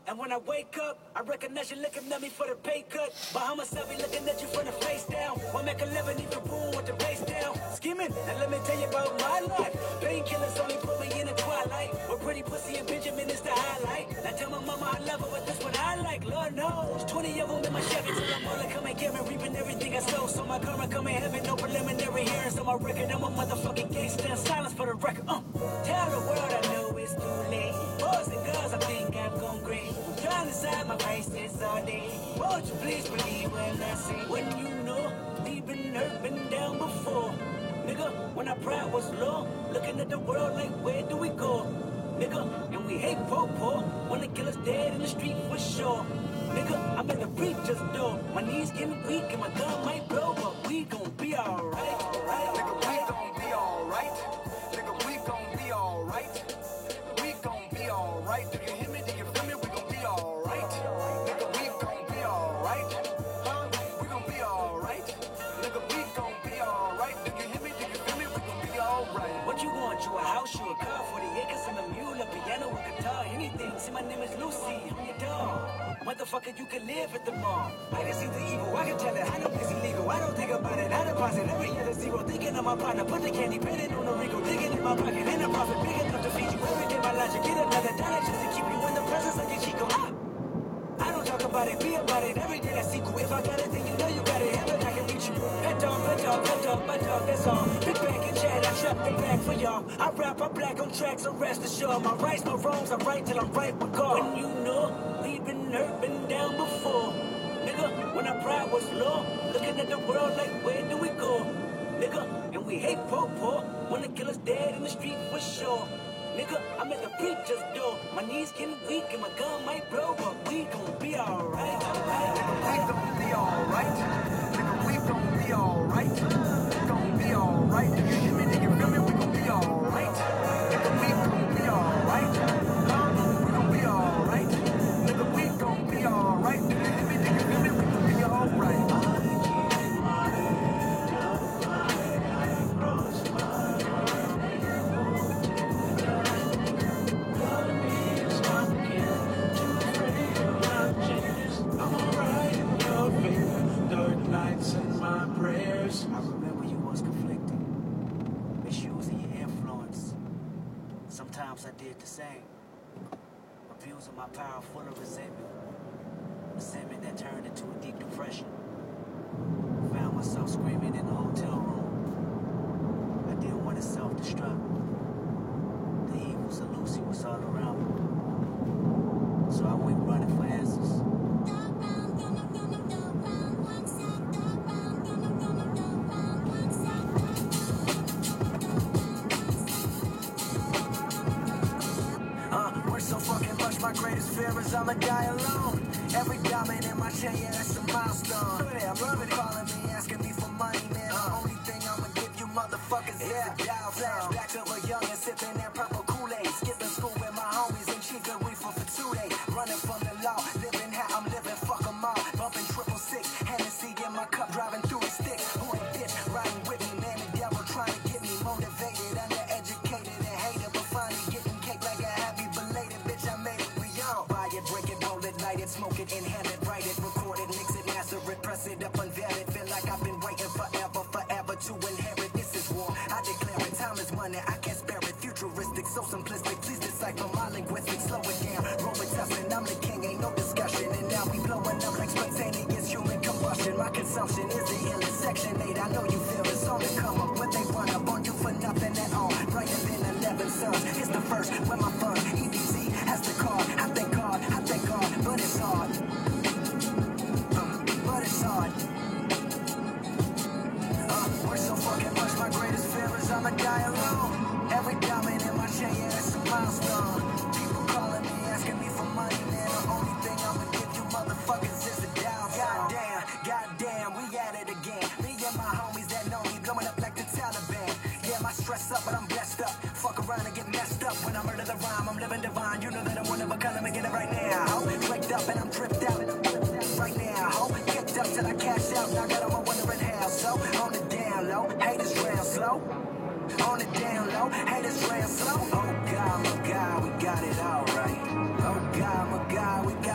And when I wake up, I recognize you looking at me for the pay cut. Bahamas, I be looking at you from the face down. One make 11, even boom with the bass down. Scheming, and let me tell you about my life. Painkillers only put me in the twilight. With pretty pussy and Benjamin is the highlight. Now tell my mama I love her, but this what I like. Lord knows, 20 of them in my Chevy till I'm all like, come and get me, reaping everything I sow. So my karma come in heaven, no preliminary hearings on my record. I'm a motherfucking gangster, silence for the record. Tell the world I know it's too late. Boys and girls, I think I'm gon' grade. Trying to side my faces all day. Won't you please believe when I say, when you know we've been hurt, been down before. Nigga, when our pride was low, looking at the world like, where do we go? Nigga, and we hate po-po, wanna kill us dead in the street for sure. Nigga, I'm at the preacher's door. My knees getting weak and my gun might blow, but we gon' be alright. Nigga, we gon' be alright. Nigga, we gon' be alright. We gon' be alright. Do you hear me? Do you feel me? We gon' be alright. Nigga, we gon' be alright. Huh? We gon' be alright. Nigga, we gon' be alright. Do you hear me? Do you feel me? We gon' be alright. What you want? You a house, you a car, 40 acres and a mule, a piano, a guitar, anything. See, my name is Lucy, I'm your dog. Motherfucker, you can live at the mall. I can see the evil, I can tell it. I know it's illegal, I don't think about it. I deposit every year to zero. Thinking of my partner, put the candy, painted on the Rico. Digging in my pocket, and a profit big enough to feed you. Every day my logic, get another dollar just to keep you in the presence of your Chico. I don't talk about it, be about it. Every day that's equal. If I got it, then you know you got it. Heaven, I can reach you. Pet dog, pet dog, pet dog, pet dog, that's all. Big back and chat, I trap the back for y'all. I rap, I'm black on tracks, so rest assured. My rights, my wrongs, I right till I'm right with God. When you know we've been hurt, been down before. Nigga, when our pride was low, looking at the world like, where do we go? Nigga, and we hate po-po, wanna kill us dead in the street for sure. Nigga, I'm at the preacher's door. My knees getting weak and my gun might blow, but we gon' be alright. Nigga, we gon' be alright. Nigga, we gon' be alright. We gon' be alright. Do you hear me? Do you feel me? We gon' be alright. Nigga, we gon' be alright. Huh? We gon' be alright. Nigga, we gon' be alright. Do you hear me? Do you feel me? We gon' be alright. I remember you was conflicted, misusing your influence. Sometimes I did the same, abusing my power full of resentment that turned into a deep depression. Found myself screaming in the hotel room. I didn't want to self-destruct. The evils of Lucy was all around me, so I went running for answers. So fucking much, my greatest fear is I'ma die alone. Every diamond in my chain, yeah, that's a milestone. I'm loving it. Calling me, asking me for money, man. The only thing I'ma give you motherfuckers is a dial. Flashback of a youngin' sipping that purple Kool-Aid. Skipping school with my homies and cheating reefer for 2 days. Running from the law, living how I'm living, fuck 'em all. Bumping 666, Hennessy in my cup, driving through the sticks. Who a bitch, riding with me, man, the devil trying to get me motivated, undereducated and hated, but finally getting cake like a happy belated. Buy it, break it, roll it, light it, smoke it, inhale it, write it, record it, mix it, master it, press it up, unveil it. Feel like I've been waiting forever to inherit. This is war, I declare it. Time is money, I can't spare it. Futuristic, so simplistic. Please decipher my linguistics. Slow it down, roll it tough, and I'm the king, ain't no discussion. And now we blowing up like spontaneous human combustion. My consumption is the illest. Section 8, I know you feel it's on the come up. When they run up on you for nothing at all. Brighter than 11 suns. It's the first, where my fun. EBC has the card. I thank God, but it's hard. But it's hard. We're so fucking much, my greatest fear is I'ma die alone. Every diamond in my chain, yeah, that's a milestone. People calling me, asking me for money, man. The only thing I'ma give you motherfuckers is a dial. Goddamn, we at it again. Me and my homies that know me, blowing up like the Taliban. Yeah, my stress up, but I'm blessed up. Fuck around and get messed up. When I murder the rhyme, I'm living divine. You know that I'm one of a kind, let me get it right now. Tricked up and I'm tripped out right now. Kicked up till I cash out. Now I got on my wondering how. So on the down low, haters real slow. On the down low, haters real slow. Oh God, my God, we got it all right. Oh God, my God, we got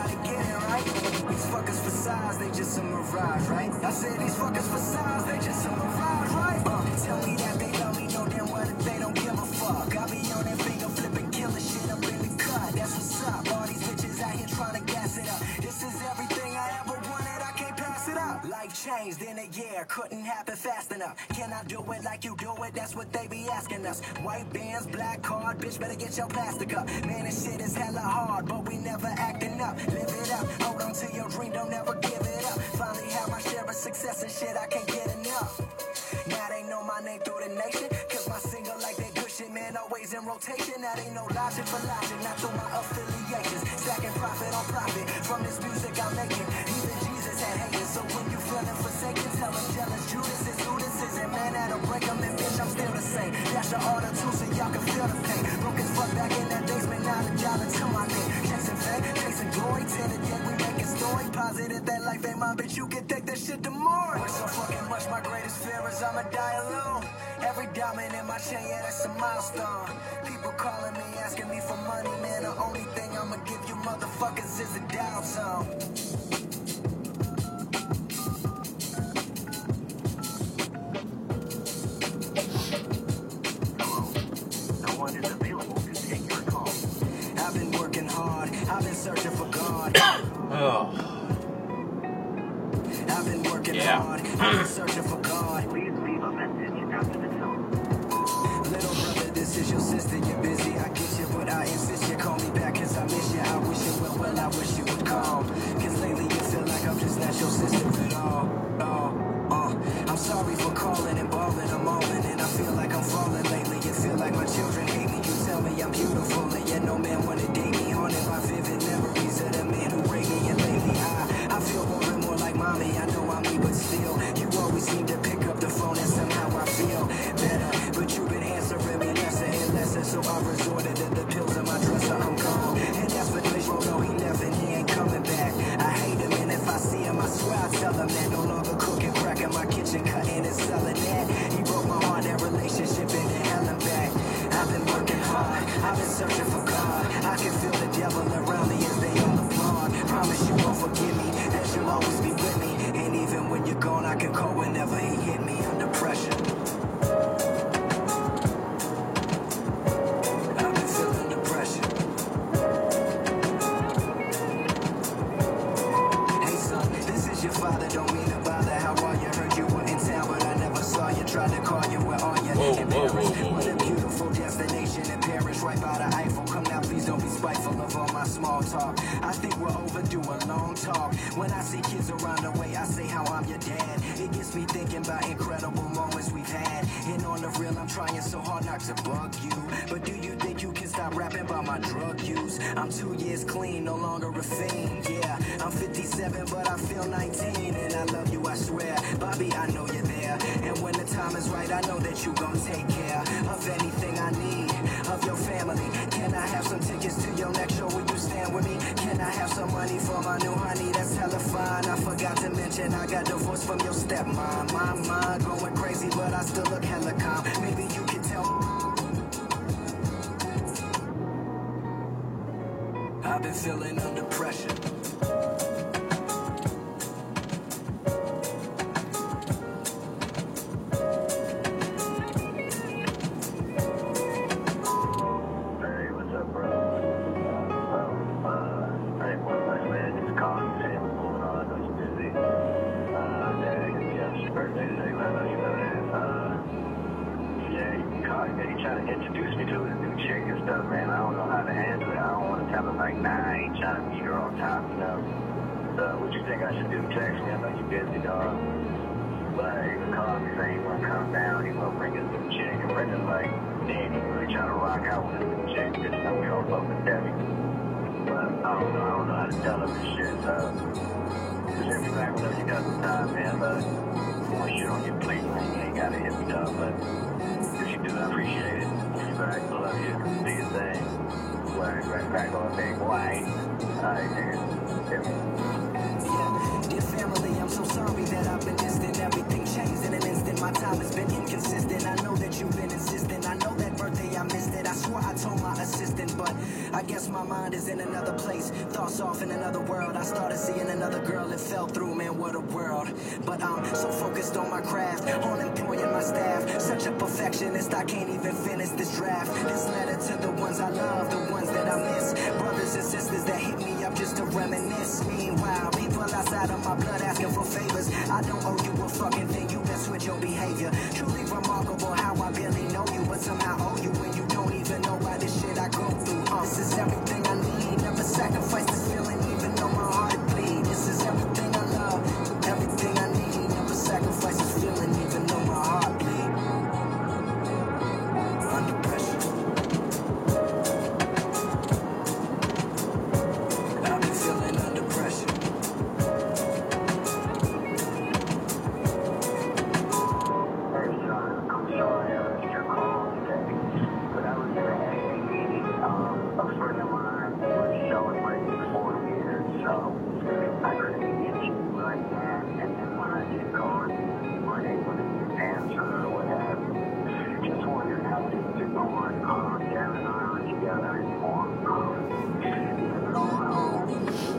facades, they just a mirage, right? I say these fuckers facades, they just a mirage, right? Tell me that they love me, know damn well that they don't give a fuck. I be on that finger flipping, killing shit up in the cut. That's what's up. All these bitches out here trying to gas it up. This is everything I ever wanted, I can't pass it up. Life changed in a year, couldn't happen fast enough. Can I do it like you do it? That's what they be asking us. White bands, black card, bitch better get your plastic up. Man, this shit is hella hard, but we never acting up. Live it up, hold on to your dream, don't ever give it up. Finally have my share of success and shit, I can't get enough. Now they know my name through the nation, cause my single like that good shit, man, always in rotation. That ain't no logic for logic, not through my affiliations. Stacking profit on profit from this music I'm making. Even Jesus had haters, so when you feeling forsaken, tell them jealous Judas is who this is. And man, that'll break them, and bitch, I'm still the same. Dash the order too, so y'all can feel the pain. Broke as fuck back in that basement, now the dollar to my name. Chasing fame, chasing glory, till the day we make a story. Positive that life ain't mine, bitch, you can take that shit to more. Work so fucking much, my greatest fear is I'ma die alone. Every diamond in my chain, yeah, that's a milestone. People calling me, asking me for money, man. The only thing I'ma give you motherfuckers is a dial tone. I've been working hard, I've been searching for God. I've been working hard, I've been searching for God. Please leave a message after the tone. Little brother, this is your sister, you're busy, I get you, but I insist you call me back, cause I miss you. I wish you well, I wish you would call. Cause lately you feel like I'm just not your sister at all. I'm sorry for calling and balling, I'm all in, and I feel like I'm falling lately. You feel like my children hate me, you tell me I'm beautiful, and yet no man wanna date me. Haunted by vivid memories of the man who raped me, and lately I feel more and more like mommy. I know I'm me, but still, you always seem to pick up the phone, and somehow I feel better. But you've been answering me lesser and lesser, so I resorted to the pills in my dresser. I'm gone, and that's for Fish. No, he left and he ain't coming back. I hate him, and if I see him, I swear I tell him that. No longer cooking crack in my kitchen, cutting and selling that. He broke my heart, that relationship, and then hell and back. I've been working hard, I've been searching for God. I can feel the devil around me as they all applaud. Promise you won't forgive me, that you'll always be with me. And even when you're gone, I can call whenever he hit me under pressure. I've been feeling the pressure. Hey son, this is your father, don't mean to bother. How are you? Heard you were in town, but I never saw you. Tried to call you, where are you? In Paris, what a beautiful destination in Paris, right by the Eiffel. Come now, please don't be spiteful of all my small talk. I think we're overdue a long talk. When I see kids around the way, I say how I'm your dad. It gets me thinking about incredible moments we've had. And on the real, I'm trying so hard not to bug you. But do you think you can stop rapping about my drug use? I'm 2 years clean, no longer a fiend. Yeah, I'm 57, but I feel 19. And I love you, I swear. Bobby, I know you're there. And when the time is right, I know that you gon' take care of anything I need, of your family. Can I have some tickets to your next show? Will you stand with me? Can I have some money for my new honey? That's hella fine. I forgot to mention I got divorced from your stepmom. My mind going crazy, but I still look hella calm. Maybe you can tell. I've been feeling under pressure. Introduce me to his new chick and stuff, man. I don't know how to handle it. I don't want to tell him, like, nah, I ain't trying to meet her on top, you know. So, what you think I should do? Text me? I know you're busy, dog. But he would call me saying he want to come down, he want to bring his new chick. And Brendan's like, man, he really trying to rock out with his new chick. Bitch, you know we all fuck with Debbie. But I don't know how to tell him this shit, so just hit me back whenever you got some time, man. But more shit on your plate, man. You ain't got to hit me, dog. But if you do, I appreciate it. I love you. Do your thing. Crack on thing. Why? Alright, nigga. Yeah, dear family, I'm so sorry that I've been distant. Everything changed in an instant. My time has been inconsistent. I know that you've been insistent. I know that birthday I missed it. I swore I told my assistant, but I guess my mind is in another place, thoughts off in another world. I started seeing another girl and fell through, man, what a world. But I'm so focused on my craft, on employing my staff. Such a perfectionist, I can't even finish this draft. This letter to the ones I love, the ones that I miss, brothers and sisters that hit me up just to reminisce. Meanwhile, people outside of my blood asking for favors. I don't owe you a fucking thing, you best switch your behavior. Truly remarkable how I barely know you, but somehow owe you when you don't even know why this shit I go through. This is everything I need, never sacrifice this feeling even though my heart it bleed. This is everything I love, everything I need, never sacrifice this feeling even though my heart bleed. Under pressure, I've been feeling under pressure. I'm sorry I missed your call today, but I was in an AA meeting. A friend of mine was celebrating 4 years, so I couldn't get you right then. And then when I did call, you weren't able to answer or what have you. Just wondering how things are going. Darren and I aren't together anymore. Living on my own,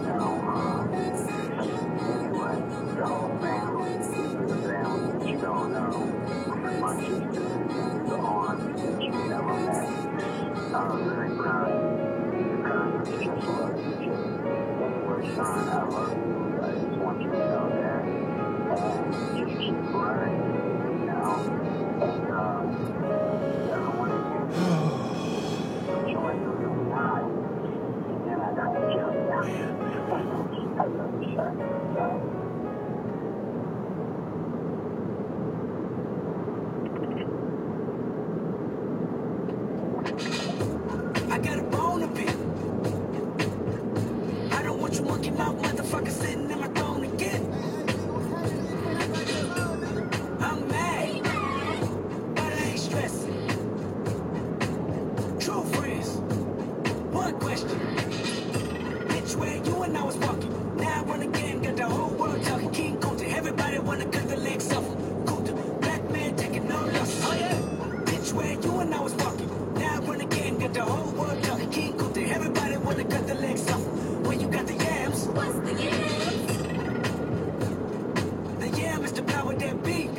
anyway, the whole family, the family that you don't know. My sister is the arm that you never met. I'm very proud of you because it's just love you. Anyway, son, I love you. I just want you to know that. And just keep running, you know. And I don't want to enjoy your time. And then I got to kill you. I love you, son. I got a bone to pick. I don't want you monkey mouth motherfucker sitting in my throne again. I'm mad, but I ain't stressing. True friends, one question. Bitch, where you and I was walking. Now I run again, got the whole world talking. King Kunta, everybody wanna cut the legs off. Kunta, black man taking no loss. Oh yeah. Bitch, where you and I was walking. Now I run again, got the whole world talking. King Kunta, everybody wanna cut the legs off. When you got the yams, what's the yams? The yam is the power that beat.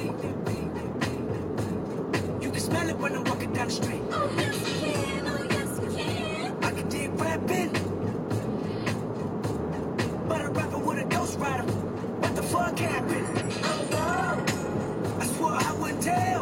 You can smell it when I'm walking down the street. Oh yes we can, oh yes we can. I can dig rapping, but I'm rapping with a ghost rider. What the fuck happened? Oh no, I swore I wouldn't tell.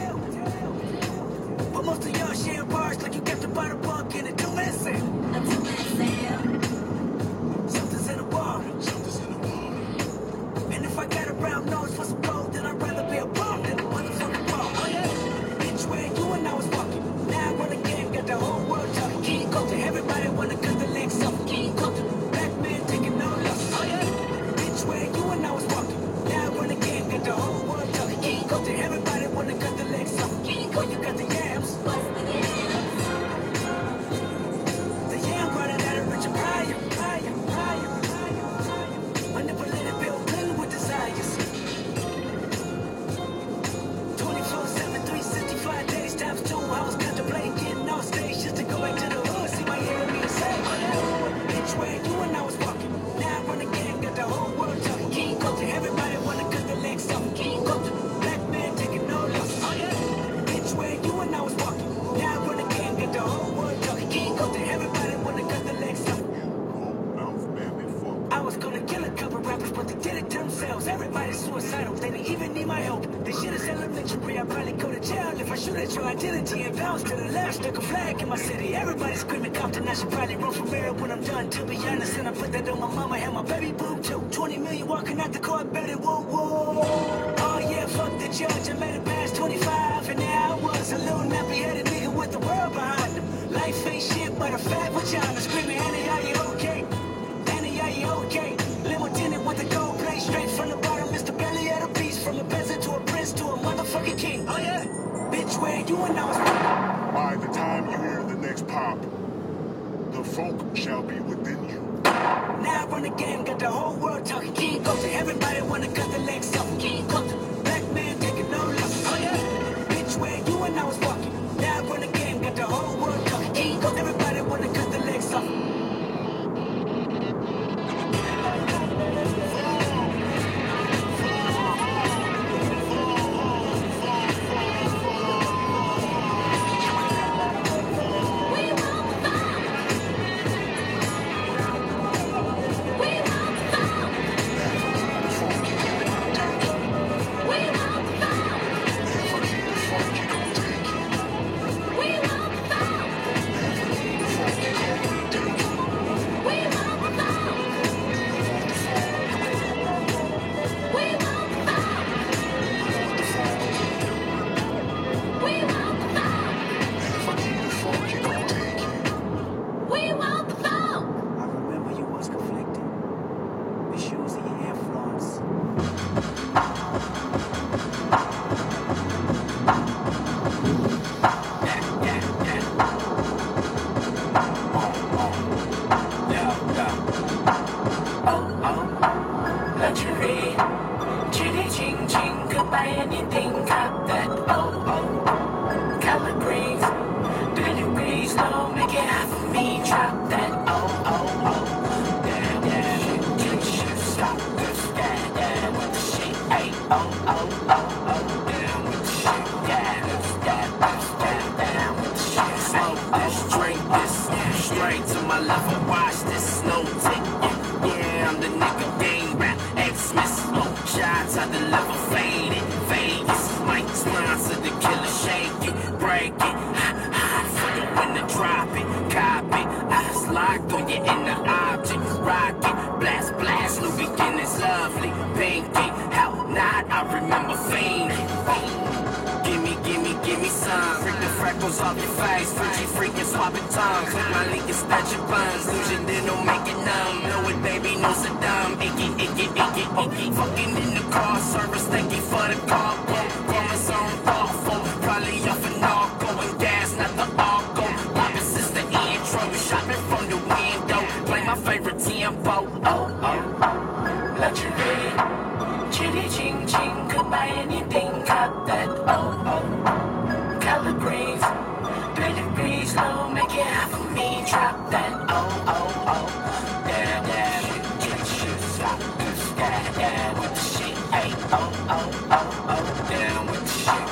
But most of y'all share bars like you kept the bottom bunk in a two-man sale. A two-man sale. Something's in the water. Something's in the water. And if I got a brown nose for some gold, then I'd rather be a bum than a motherfucking ball. Oh yeah. Bitch, where you and I was walking. Now I run again, got the whole world talking. King Kunta, everybody wanna cut the legs off. King Kunta, black man taking no loss. Oh yeah. Bitch, where you and I was walking. Now I run again, got the whole world talking. King Kunta, everybody wanna cut the legs off. King Kunta, you got the yams. What's the yams? The yam brought it out of Richard Pryor. Manipulated Bill Clinton with desires. 24/7, 365 days times 2. I was contemplating getting off stage just to go back to the hood, see my enemy say, bitch, where you and I was walking. Now I run again, got the whole world talking. King Kunta, everybody wanna cut the legs off. King Kunta, black man taking no loss. Oh yeah. Bitch, where you and I was walking. Now I run again, got the whole world talking. King Kunta, everybody wanna cut the legs off. I was gonna kill a couple rappers, but they did it to themselves. Everybody's suicidal, they didn't even need my help. This shit is elementary, I'd probably go to jail if I shoot at your identity and bounce to the left. Stuck a flag in my city, everybody's screaming Compton. I should probably run for mayor when I'm done, to be honest. And I put that on my mama and my baby boo too. 20 million walking out the court, better whoa, whoa. Oh yeah, fuck the judge, I made it past 25. And now I was a little nappy-headed nigga with the world behind him. Life ain't shit but a fat vagina. Screaming, Annie, are you okay? Annie, are you okay? Limo tinted with the gold plate, straight from the bottom. Mr. Belly at a piece, from a peasant to a prince to a motherfucking king. Oh yeah, bitch, where you and I was. By the time you hear the next pop, the folk shall be within you. Now I run the game, got the whole world talking. King Kunta, everybody wanna cut the legs off. King Kunta, black man taking no loss. Oh yeah, bitch, where you and I was walking. Now I run the game, got the whole world talking. King Kunta, everybody wanna cut the off your face. Freaky, freaking, swapping tongues. Click my link and snatch your buns. Lose your then don't make it numb. Know it, baby, no Saddam. Icky, icky, icky, icky. Fucking in the car service, thank you for the car. Chromosome thoughtful. Probably off an narco and gas, not the arco. Poppin' since the intro. Shopping from the window. Play my favorite tempo. Luxury. Chitty ching ching. Could buy anything. Cop that. Calibrates. 3 degrees low. Make it hot for me. Drop that. Damn, damn. Shit, stop this. Yeah, with the shit. Hey, down with the shit.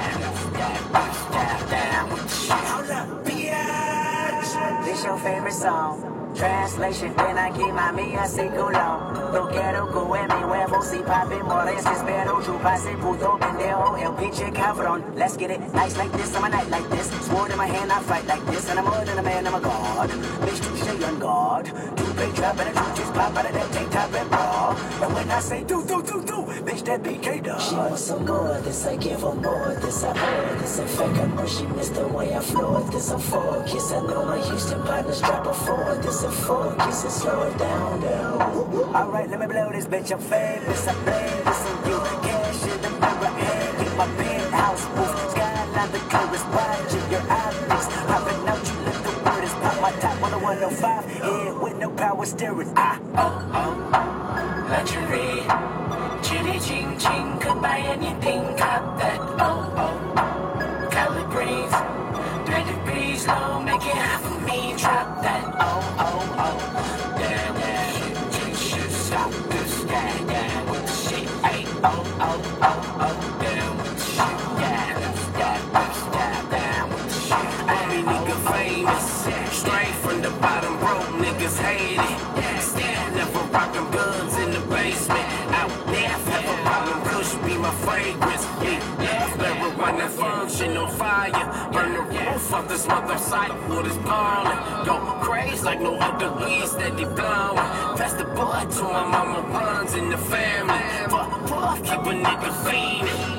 Down with the shit. Hold up, bitch. This your favorite song. Translation, ven aquí mami, así culo. No quiero que mi huevo si papi mores. Espero chuparse puto pendejo, el pinche cabrón. Let's get it, nice like this, on my night like this. Sword in my hand, I fight like this. And I'm more than a man, I'm a god. Bitch, touche on guard. Two-pay drop and a two just pop out of that tank top and bra. And when I say do, bitch, that BK dog. She wants some more, this I give her more. This I owe, this in fact I know she missed the way I floored. This I'm for, kiss I know my Houston partners drop a 4. This a 4, kiss and slow it down. Alright, let me blow this bitch, I'm famous, I blame this on you. Cash in the mirror, hand, get my penthouse roof. Skyline the clearest, watching your optics. Popping out, you let the weirdest. Pop my top on the 105, head with no power steering. Luxury. Chitty ching ching. Could buy anything. Cop that. Calibrates. 3 degrees low. Make it hot for me. Drop that. Damn, damn. Shit, stop this. Yeah, with the shit. Hey, down with the shit. Yeah, down with the shit. Baby nigga famous. Straight from the bottom, broke niggas hate it. Still never rockin' guns in the basement. Out there, have a problem. Kush be my fragrance. Yeah, marijuana that function on fire. Burn the roof off this mother site. Wood is parlin'. Go crazy like no other weeds that they blowin'. Pass the boy to my mama runs in the family. Puff, keep a nigga fiendin'.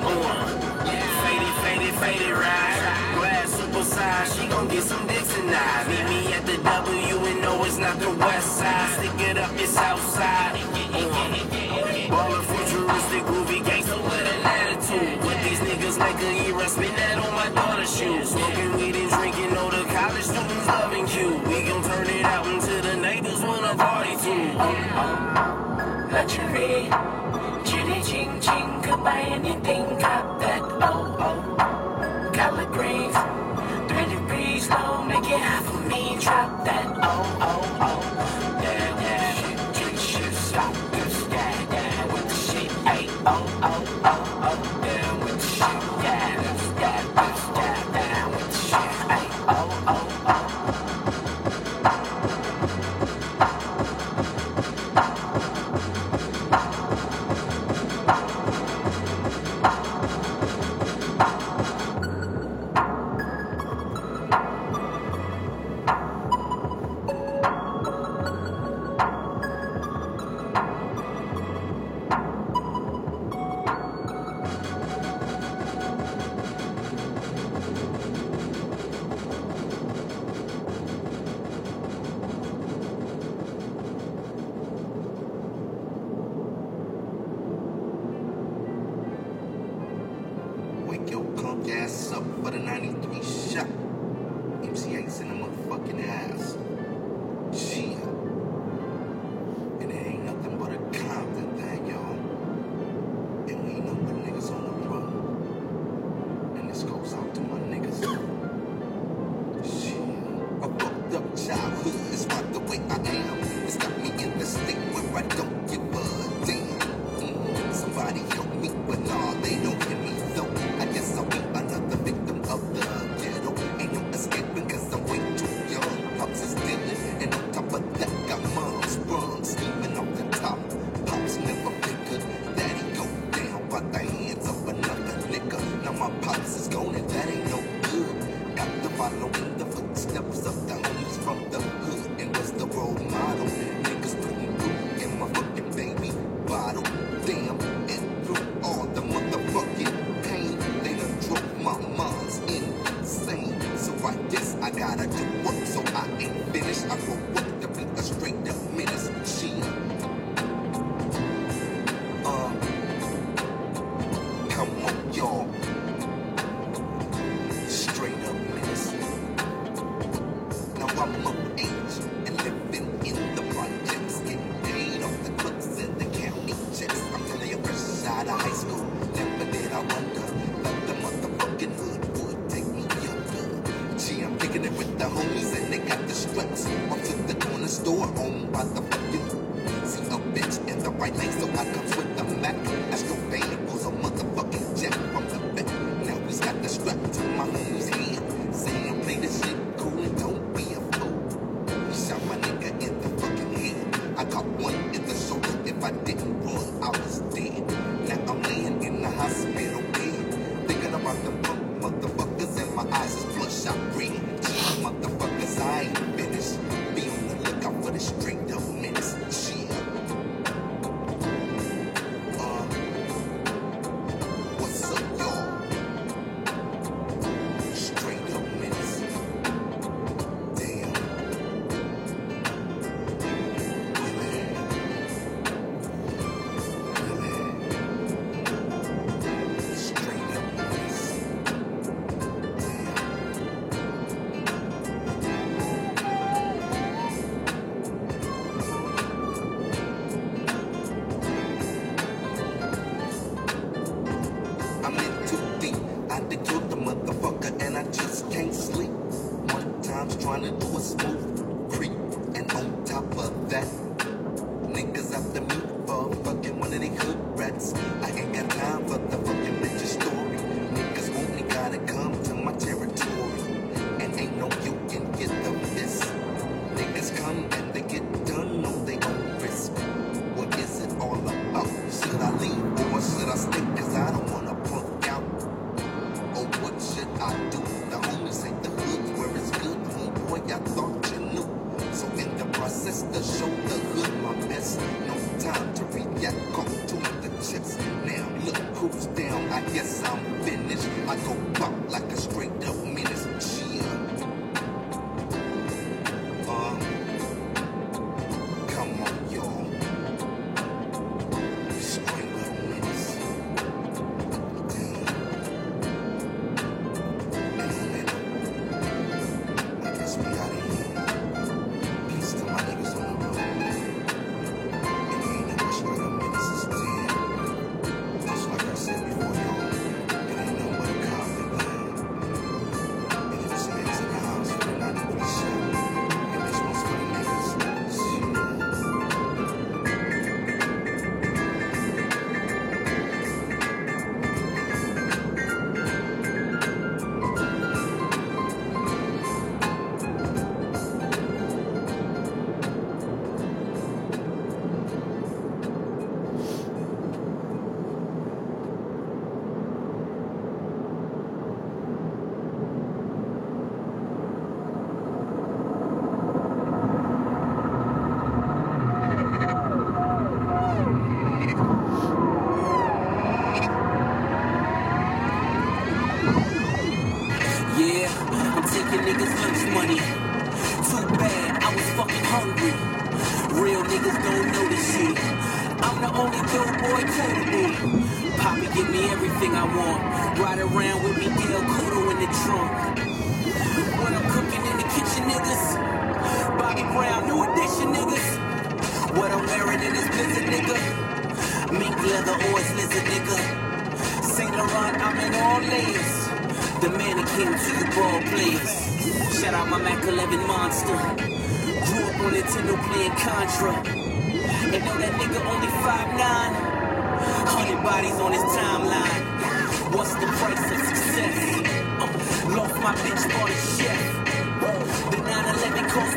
Faded, right? Glass super size, she gon' get some dicks tonight. Meet me at the W and no, it's not the west side. Stick it up, it's outside. Ballin' futuristic, groovy gangsta with an attitude. With these niggas like a era, spin that on my daughter's shoes. Smoking weed and drinking, all the college students loving you. We gon' turn it out until the neighbors wanna party too. Luxury, chitty ching ching, could buy anything, cop that. Calibrates, 3 degrees low, make it hot for me, drop that. Damn, shit, stop this, yeah, with the shit, hey, down with the shit, yeah, down with the shit, hey, Wake your punk ass up for the 93 shot. MC8's in the motherfucking house. Shit. And it ain't nothing but a Compton thing, y'all. And we ain't nothing but niggas on the road. And this goes out to my niggas. Shit. A fucked up childhood is why the way I am. It's got me in the state where I don't give a damn. Somebody help me, but nah, they don't hear me though. I guess I'll be another victim of the ghetto. Ain't no escaping cause I'm way too young. Pops is dealing, and on top of that got moms sprung, scheming off the top. Pops never figured that he go down by the hands of another nigga. Now my pops is gone and that ain't no good. Got to follow in the footsteps of the homies from the hood and was the role model. Niggas putting blue in my fucking baby bottle. Damn, and through all the motherfucking pain, they done drove my mom's insane. So by the fucking see a bitch in the right lane, so I comes with the Mac. Astro Bane pulls a motherfucking jet from the back. Now he's got the strap to my homie's head, saying play this shit cool and don't be a fool. He shot my nigga in the fucking head. I caught one in the shoulder. If I didn't run, I was dead. Now I'm laying in the hospital bed, thinking about the motherfuckers, and my eyes is bloodshot red. Motherfuckers, I ain't finished. Be on the lookout for the straight up menace. Shit. What's up, y'all? Straight up menace. Damn. Straight up menace. I'm in too deep. I did killed the motherfucker and I just can't sleep. One time's trying to do a smooth creep, and on top of that, niggas after me for fucking one of they hood rats. I ain't got time for the fucking bitch's story. Niggas want me, gotta come to my territory, and ain't no you can get the miss. Niggas come and they get done on their own risk. What is it all about? Should I leave or should I stay? Cause I don't wanna punk out. Oh, what should I do? The homies ain't the hood where it's good. Homeboy, I thought you knew. So in the process to show the hood my best. No time to react, caught two of the chips. Now look who's down, I guess I'm finished. I go pop like a straight up menace. Chill. Come on, y'all. Straight up menace. Damn. I guess we out of here. Peace to my niggas on the road. And it ain't never straight up menace is dead. Just like I said before, y'all, it ain't nothing but a cop plan. And if it's niggas in the house, we're not even shot. And this one's for the niggas. Shit. Yeah, I'm taking niggas' lunch money. Too bad, I was fucking hungry. Real niggas don't know this shit. I'm the only dope boy quotable. Poppy give me everything I want. Ride around with me, Gail Kudo in the trunk. When I'm cooking in the kitchen, niggas. Bobby Brown, new edition, niggas. What I'm wearing in this blizzard, nigga. Mink leather or it's lizard, nigga. Saint Laurent, I'm in all layers. The mannequin to the ball players. Shout out my Mac 11 monster. Grew up on Nintendo playing Contra. And know that nigga only 5'9". 100 bodies on his timeline. What's the price of success? Lost my bitch, bought a chef. The 911 cost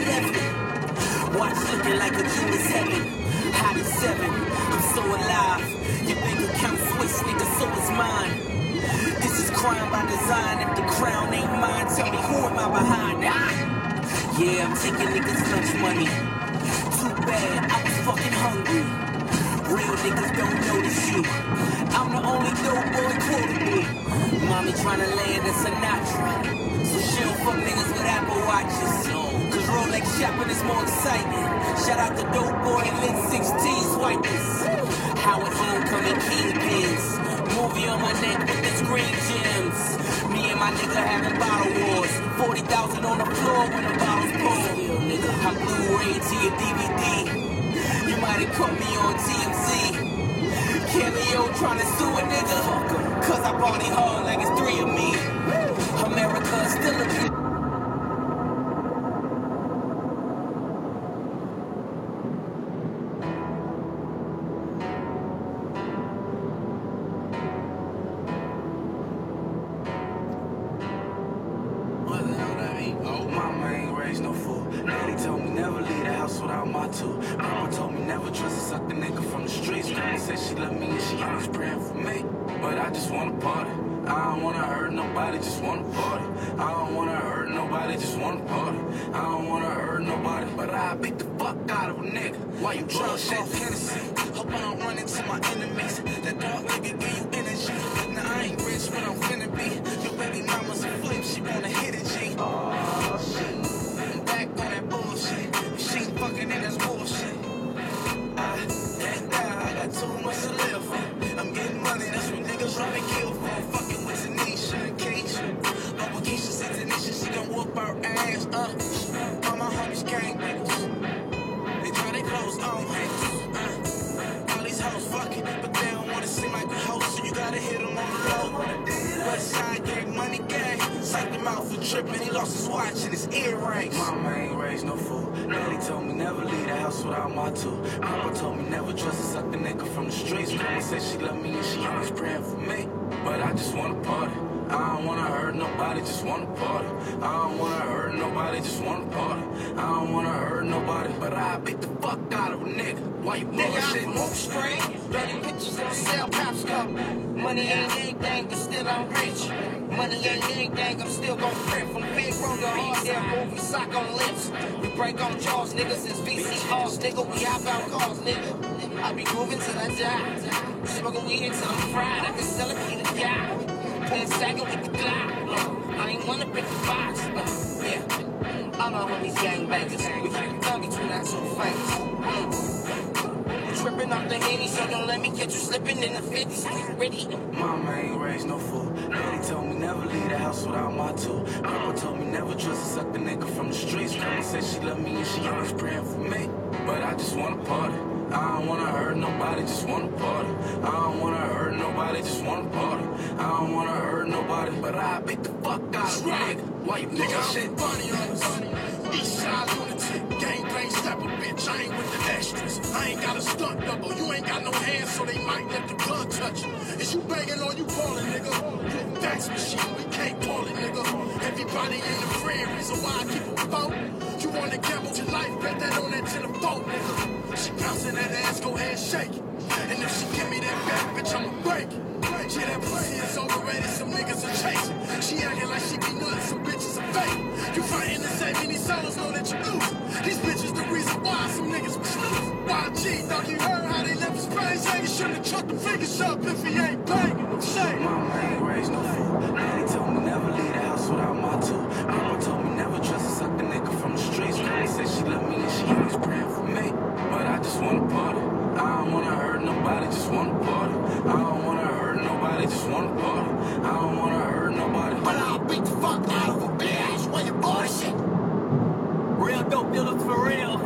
$211. Watch looking like a Judas heaven. Hot as 7, I'm so alive. Your bank account Swiss, nigga, so is mine. This is crime by design. If the crown ain't mine, tell me who am I behind? Yeah, I'm taking niggas' lunch money. Too bad, I was fucking hungry. Real niggas don't know this shit. I'm the only dope boy quotable. Mommy tryna land a Sinatra, so she don't fuck niggas with Apple Watches. Cause Rolex shopping is more exciting. Shout out to dope boy and lit 16 swipers. Howard Homecoming Kingpins. Movie on my neck with the screen gems. Me and my nigga having bottle wars. 40,000 on the floor when the bottles pour. Nigga, I Blu-ray to your DVD. You might have caught me on TMZ. Cameo tryna sue a nigga. Cause I party hard like it's 3 of me. America is still a too. Mama told me never trust a sucker nigga from the streets. Mama said she love me and she always praying for me. But I just wanna party. I don't wanna hurt nobody, just wanna party. I don't wanna hurt nobody, just wanna party. I don't wanna hurt nobody, but I beat the fuck out of a nigga. Why you drunk shit? Hennessy. Hope I don't run into my enemies. That dog nigga give you energy. Now I ain't rich, but I'm finna be. Your baby mama's a flip, she wanna hit it, G. Oh shit, I'm back on that bullshit. If she ain't fucking in, that's bullshit. Thank God I got too much to live for. I'm getting money, that's what niggas run and kill for. Fucking with Tanisha and Keisha. But when Keisha said Tanisha, she gon' whoop her ass. All my homies gangbangers. They try their clothes on hangers. All these hoes fucking, but they don't wanna seem like a host, so you gotta hit them on the low. West side gang, money gang. Psyched him out for tripping, he lost his watch and his earrings. Mama ain't raised no fool. Daddy told me never leave the house without my two. Papa told me never trust a sucker nigga from the streets. Mama said she love me and she always praying for me. But I just wanna party. I don't wanna hurt nobody, just wanna party. I don't wanna hurt nobody, just wanna party. I don't wanna hurt nobody, but I beat the fuck out of a nigga. Why you bullshit? Nigga, I'm from straight. Dirty pictures in the cell, cops come. Money ain't anything, but still I'm rich. Money ain't anything, I'm still gon' print. From big road to hard, movie sock on lips. We break on jaws, nigga, since VCRs, nigga. We hop out cars, nigga. I be grooving till I die. Smoking weed until I'm fried. I can sell a key to die. Pin sagging with the Glock. I ain't wanna break the box. Yeah, all my homies gangbangers. We keep the tongue between our two fingers. Tripping off the Henny, so don't let me catch you slipping in the 50s. Ready? Mama ain't raised no fool. Daddy told me never leave the house without my two. Papa told me never trust a sucker nigga from the streets. Mama said she love me and she always praying for me. But I just wanna party. I don't wanna hurt nobody, just wanna party. I don't wanna hurt nobody, just wanna party. I don't wanna hurt nobody, but I beat the fuck out of a nigga. Why you bullshit? I'm funny on us. East side lunatic, gangbang stepper, bitch. I ain't with the extras. I ain't got a stunt double. You ain't got no hands, so they might let the gun touch you. Is you banging or you ballin', nigga? You a fax machine, we can't call it, nigga. Everybody ain't a friend, reason why I keep a phone. You wanna gamble your life, bet that on that to the phone, nigga. She bouncing that ass, go ahead, shake it. And if she give me that back, bitch, I'ma break it. Yeah, that pussy is overrated, some niggas are chasing. She acting like she be nuts, some bitches are fake. You fighting the same, many solos know that you lose. These bitches the reason why some niggas was loose. YG, dog, you heard how they left his brains hanging. Shouldn't chuck the fingers up if he ain't banging. I'm saying. Mama ain't raised no fool. Daddy told me never leave the house without my two. Papa told me never trust a sucker nigga from the streets. Mama said she love me and she always praying for me. But I just wanna party. I don't wanna hurt nobody, just wanna party. I don't wanna hurt nobody, just wanna party. I don't wanna hurt nobody, but I'll beat the fuck out of a bitch. Why you bullshit? Real dope dealers for real.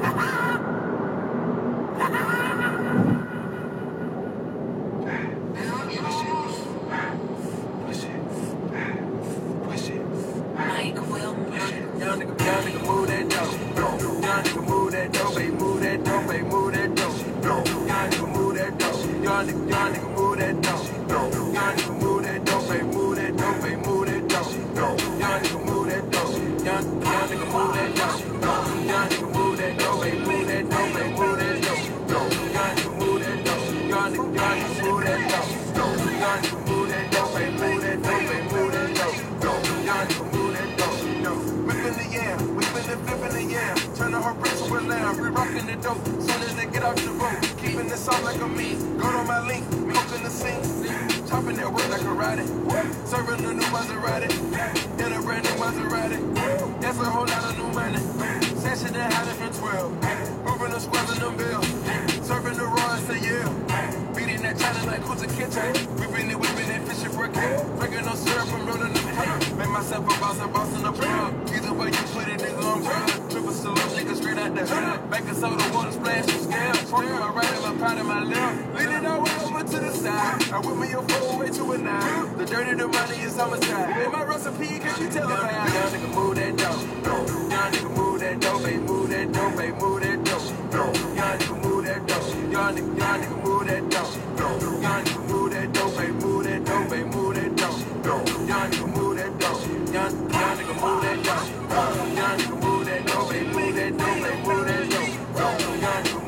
Young nigga move that dope. Young nigga move that dope, baby, move that dope, baby, move that dope. Young nigga move that dope. Young nigga move that dope. Young nigga move that dope, baby, move that dope, baby, move that dope. Young nigga move that dope. Young nigga move that dope. Young nigga move that dope, baby, move that dope, baby, move that dope. Young nigga move that dope. Young nigga move that dope. Young nigga move that dope, baby, move that dope, baby, move that dope. Young nigga move that dope. Whipping the yam, we finna flipping the yam. Turning her bricks to a lamb, we rocking the dope. Soon as they get off the road, keeping this all like a me. Go on my link, poking the scene. Chopping that work like a riding. Serving a new Maserati. In a brand new Maserati. That's a whole lot of new money. Session that had it for 12. Moving the squads in the bill. Serving the raw as a yeah. Beating that China like who's a kitchen. Whipping it, fishing for a cat. Drinking no syrup and rolling them hay. Make myself a boss in the plug. Either way you put it, nigga, I'm proud. Triple salute, nigga, straight out the hood. Baking soda, water splash, and scale. Smoking my right and my pot in my left. Lean it all way over to the side. I whip me your 4 way to a 9. The dirty, the money is homicide. In my recipe, can you tell it how? Young nigga move that dope. Young nigga move that dope, baby, move that dope, baby, move that dope. Young nigga move that dope. Young nigga move that dope. Young nigga move that dope, baby, move that dope, baby, move that dope. Young nigga move that dope. Young nigga move that dope. Young nigga move that dope, baby, move that dope, baby, move that dope. Young nigga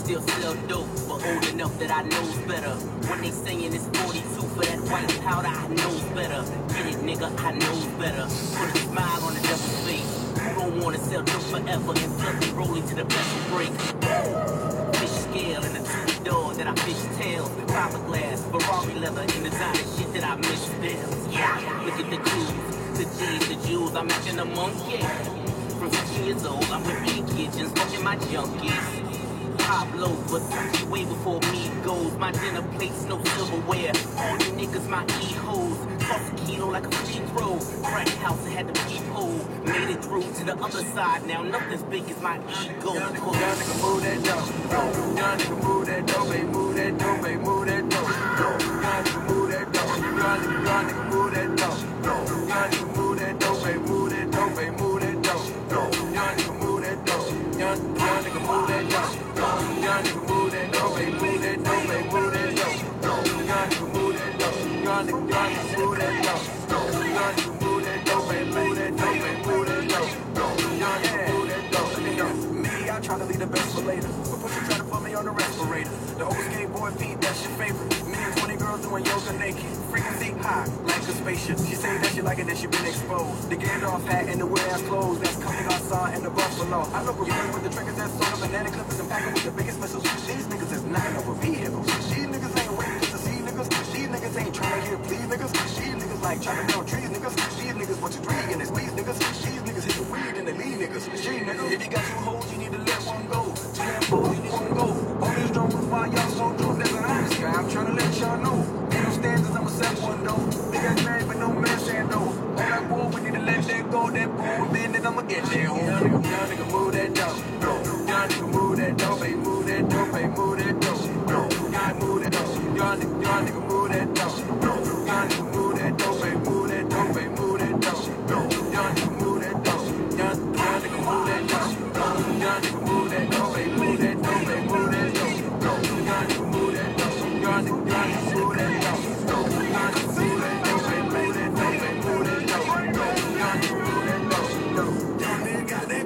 still sell dope, but old enough that I knows better. When they saying it's 42 for that white powder, I knows better. Get it, nigga, I knows better. Put a smile on the devil's face. Who don't wanna sell dope forever and flip and roll into the vessel break? Fish scale and a two-door that I fish tails. Fiberglass, Ferrari leather, and designer shit that I misspells. Yeah, look at the clues, the G's, the jewels, I'm acting a monkey. From 15 years old, I'm with me kitchens, smoking my junkies. Pablo, but way before me goes. My dinner plates, no silverware. All you niggas, my E-hoes. Toss a kilo like a free throw. Crack house, I had the peephole. Made it through to the other side. Now nothing's big as my ego. Young nigga move that dope. Young nigga move that dope. Hey, move that dope. Hey, move that dope. Young nigga move that dope. Young nigga move that dope. Young nigga move that dope. Hey, move that dope. Hey, move that dope. Young nigga move that dope. Young nigga move that dope. Young nigga move that dope, hey, move that dope, hey, move that dope. Young nigga move that dope. Young nigga move that dope. Young nigga move that dope, hey, move that dope, hey, move that dope. Young nigga move that dope. Me, I try to leave the best for later, but pussy try to put me on the respirator. The old skateboard Pete, that's your favorite. Me and 20 girls doing yoga naked. Frequency high, like a spaceship. She say that she like it, that she been exposed. The Gandalf hat and the weird-ass clothes that's coming outside in the Buffalo. I look real with the triggers that's on the banana clippers and packing with the biggest missiles. These niggas is knocking over vehicles. These niggas ain't waiting just to see niggas. These niggas ain't trying to hear please niggas. These niggas like chopping down trees niggas. These niggas want you drink and they squeeze niggas. These niggas hit the weed and they lead niggas. G niggas. If you got two hoes, you need to let one go. Two hoes, you need one go. All these drones why y'all so drunk. There's an honest guy. I'm trying to let y'all know. Ain't no standards, I'ma set one though. Big ass man, but no man saying no. All that bull, we need to let that go. That bull, then I'ma get there. Young nigga move that dope. Young nigga move that dope. Hey, move that dope. Hey, move that dope. Young move that dope. Young nigga move that dope. Young nigga move that dope. Hey, move that dope. Hey, move that dope. Young nigga move that dope. Young nigga move that dope. Young nigga move that dope. Hey, move that dope. Hey, move that dope. Young nigga move that dope. Young nigga move that dope. Young nigga move that dope. Hey, move that dope. Hey, move that dope. Young nigga move that dope. Young nigga got that.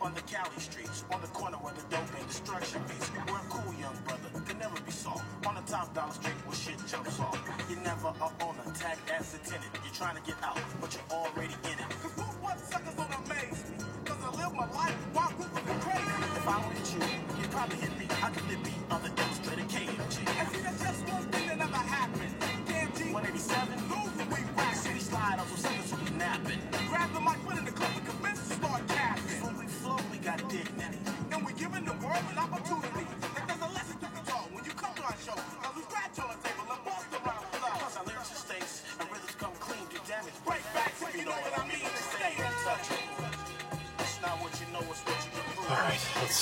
on the Cali streets, on the corner where the dope and destruction beats. We're a cool young brother, can never be soft. On the top dollar street where shit jumps off. You're never a owner, tag as a tenant. You're trying to get out, but you're already in it. Cause what suckers don't amaze me? Cause I live my life while moving the crazy. If I were hit you, you'd probably hit me. I could live beat on the demonstrator KMG. And see, that's just one thing that never happened. KMG 187, lose the way back. City slide on some suckers who be napping. Grab the mic, put in the club, and convince to start capping. When we flow, we got dignity. And we're giving the world an opportunity. And there's a lesson you can talk when you come to our show. Cause we scratch on the table and bust around flow. Plus our lyrics are stakes, and rhythms come clean, do damage. Break back, if you know what I mean, and stay untouchable. It's not what you know, it's what you can prove. Alright, let's...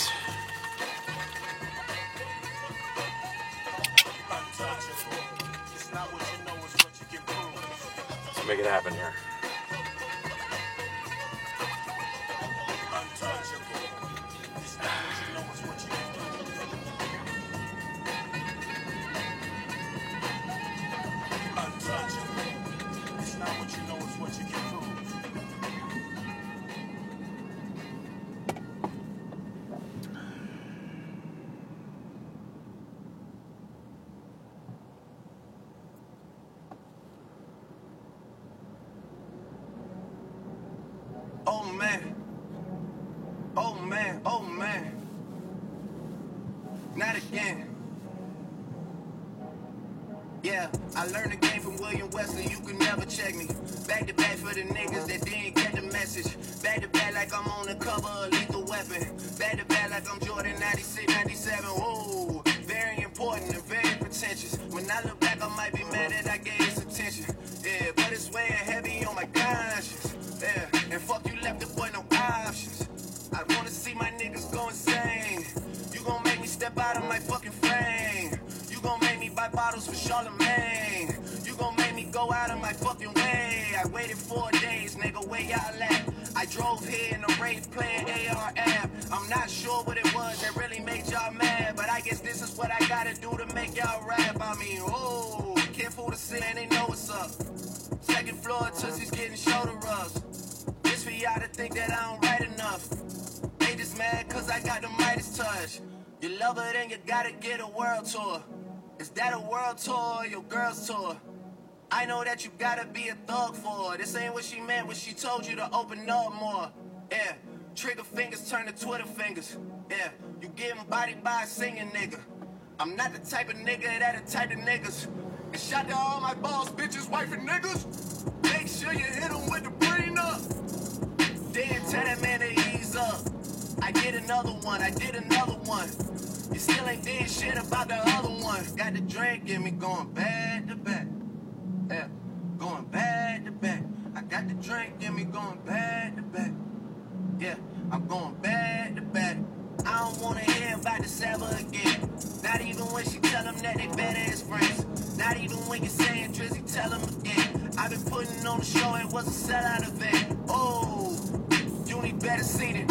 Untouchable. It's not what you know, it's what you can prove. Let's make it happen here. Untouchable. It's not what you know, it's what you can prove. Untouchable. It's not what you know, it's what you can prove. Oh man. Oh man, oh man. Not again. Yeah, I learned the game from William Wesley, you can never check me. Back to back for the niggas that didn't get the message. Back to back like I'm on the cover of Lethal Weapon. Back to back like I'm Jordan 96, 97. Whoa, very important and very pretentious. When I look back, I might be mad that I gave this attention. Yeah, but it's weighing heavy on my conscience. Yeah, and fuck you left the boy no options. I wanna see my niggas go insane. You gon' make me step out of my fucking frame. You gon' make me buy bottles for Charlemagne. You gon' make me go out of my fucking way. I waited 4 days, nigga, where y'all at? I drove here in a Wraith playing ARM. I'm not sure what it was that really made y'all mad, but I guess this is what I gotta do to make y'all rap. I mean, oh, careful to say they know what's up. Second floor, Tootsie's getting shoulder rubs. This for y'all to think that I don't write enough. They just mad cause I got the Midas touch. You love her, then you gotta get a world tour. Is that a world tour or your girl's tour? I know that you gotta be a thug for her. This ain't what she meant when she told you to open up more. Yeah, trigger fingers turn to Twitter fingers. Yeah, you getting bodied by a singing nigga. I'm not the type of nigga that the type of niggas. And shout to all my boss bitches, wife and niggas. Make sure you hit them with the brain up. Then tell that man to ease up. I did another one, I did another one. You still ain't did shit about the other one. Got the drink in me going back to back. Yeah, going back to back. I got the drink in me going back to back. Yeah, I'm going back to back. I don't wanna hear about the Saba again. Not even when she tell them that they better as friends. Not even when you're saying Drizzy, tell them again. I've been putting on the show, it was a sellout event. Oh, you need better seating.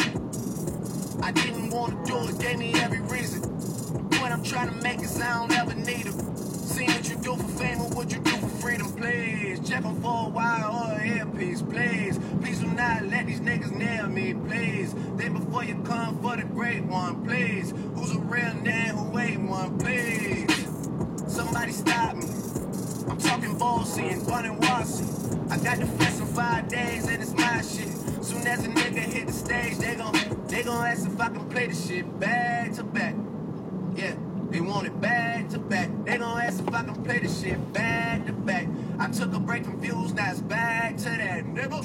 I didn't want to do it, gave me every reason. The point I'm trying to make is I don't ever need them. See what you do for fame or what you do for freedom, please. Check them for a while or an earpiece, please. Please do not let these niggas nail me, please. Then before you come for the great one, please. Who's a real man who ain't one, please. Somebody stop me. I'm talking Ballsy and Bun and Wassy. I got the fest in 5 days and it's my shit. Soon as a nigga hit the stage, they gon' ask if I can play the shit back to back. Yeah, they want it back to back. They gon' ask if I can play the shit back to back. I took a break from views, now it's back to that, nigga.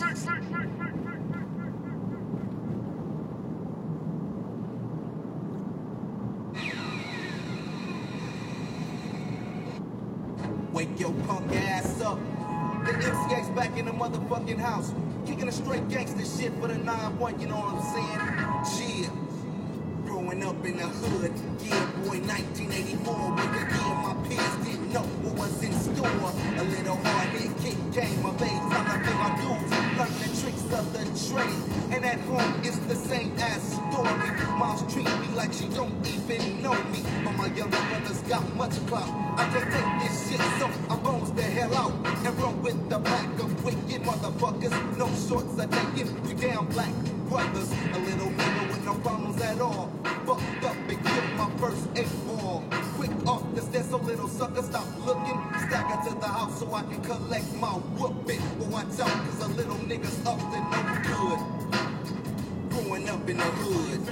Wake your punk ass up. The MCA's back in the motherfucking house. Kicking a straight gangster shit for the 9-1, you know what I'm saying? Chill. Growing up in the hood, yeah boy, 1984. When the year my peers didn't know what was in store. A little hard hit kick game, my baby time I pay my dues. Learn the tricks of the trade. And at home, it's the same ass story. Mom's treat me like she don't even know me. But my younger brothers got much clout. I can't take this shit, so I bones the hell out and run with the pack of wicked motherfuckers. No shorts are taking you down, black brothers. A little nigga with no no problems at all. Fucked up and killed my first 8 ball. Quick off the stairs, so little sucker stop looking. Stagger to the house so I can collect my whooping. But watch out, cause a little nigga's up to no good. Growing up in the hood.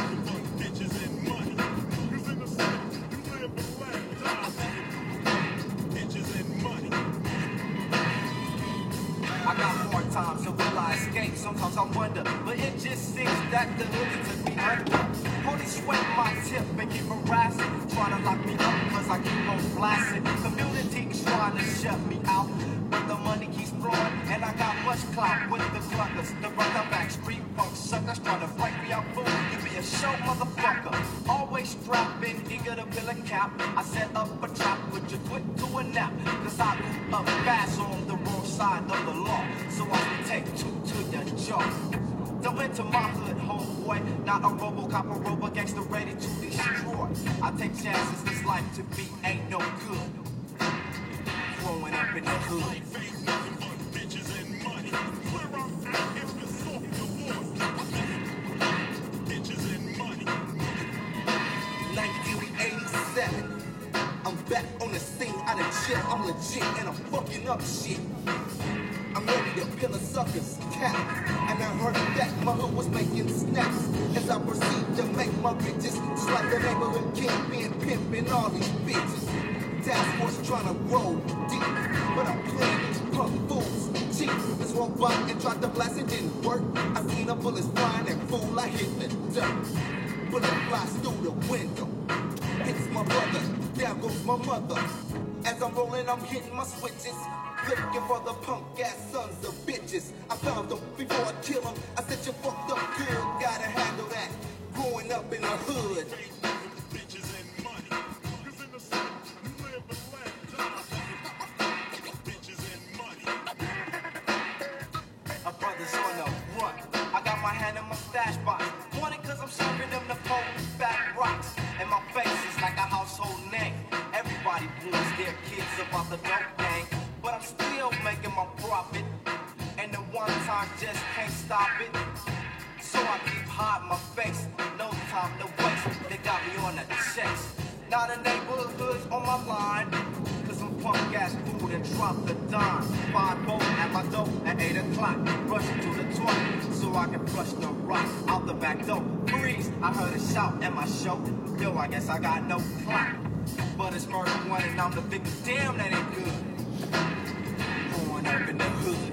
I got more time, so will I escape? Sometimes I wonder, but it just seems that the hood took me under. Holy sweat my tip and keep harassing, trying to lock me up cause I keep on blasting. Community trying to shut me out, but the money keeps flowing, and I got much clout with the cluckers. The run back street punk suckers trying to break me out, fool. You be a show motherfucker, always strapping, eager to fill a cap. I set up a trap, put your foot to a nap, cause I grew up fast on the wrong side of the law, so I can take 2 to your jaw. Don't enter my hood, homeboy. Not a Robocop, a robo gangster ready to destroy. I take chances, this life to me ain't no good. Growing up in the hood. I'm back on the scene, out of jail, I'm legit, and I'm fucking up shit. I'm ready to peel a sucker's cap, and I heard that my hood was making snaps as I proceed to make my bitches just like the neighborhood kingpin pimping all these bitches. Task force trying to roll deep, but I'm playing these punk fools cheap. This robot and tried to blast, it didn't work. I seen the bullets flying and fool, I hit the dirt. Bullet flies through the window, hits my brother, down goes my mother. As I'm rolling, I'm hitting my switches, looking for the punk ass sons of bitches. I found them before I kill them. I said you fucked up good, gotta handle that. Growing up in the hood. My brother's on the run. I got my hand in my stash box. Want it cause I'm serving them the phone fat rocks. And my face is like a household name. Everybody warns their kids about the dope gang, but I'm still making my profit, and the one time just can't stop it. So I keep hiding my face, no time to waste. They got me on the chase. Now the neighborhood's on my line, cause I'm punk ass food and drop the dime. 5 bolt at my door at 8 o'clock, rushing to the toilet so I can flush the rock out the back door. Freeze, I heard a shout at my show. Yo, I guess I got no clock, but it's murder one and I'm the victim. Damn, that ain't good. Growing up in the hood.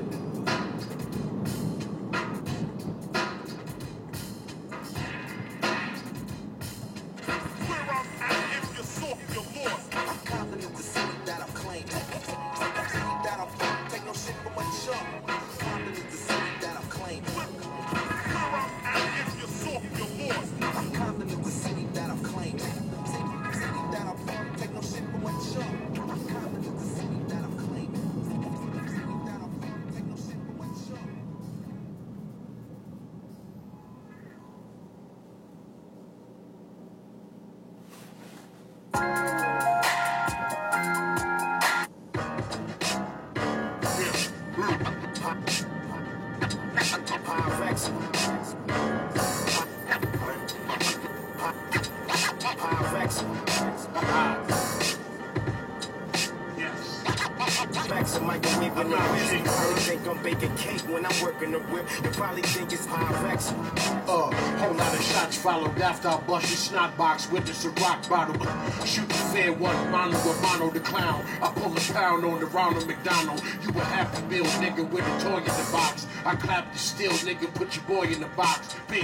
Followed after I bust your snot box with this a rock bottle. Shoot the fair one, mono with mono the clown. I pull a pound on the Ronald McDonald. You a happy bill nigga with a toy in the box. I clap the steel nigga, put your boy in the box. B.